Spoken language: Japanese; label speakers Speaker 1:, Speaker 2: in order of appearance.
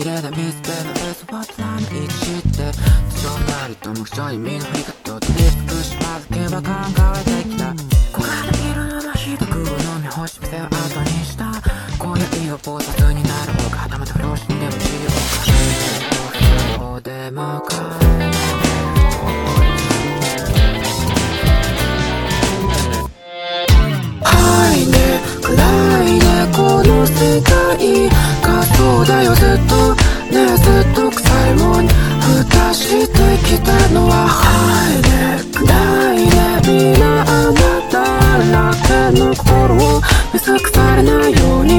Speaker 1: 綺麗な水辺のスポットランド一致って強なりと目標に身の振り方とリスクしまずけば考えてきた小柄な色のひどく飲み干し店を後にした今宵を暴殺になる方がはたまた不良心でも治療かどうでもかはいね暗いねこの世界がそうだよずっとねずっと臭いもん蓋してきたのははいね暗いねみんなあなただらけの心を水くされないように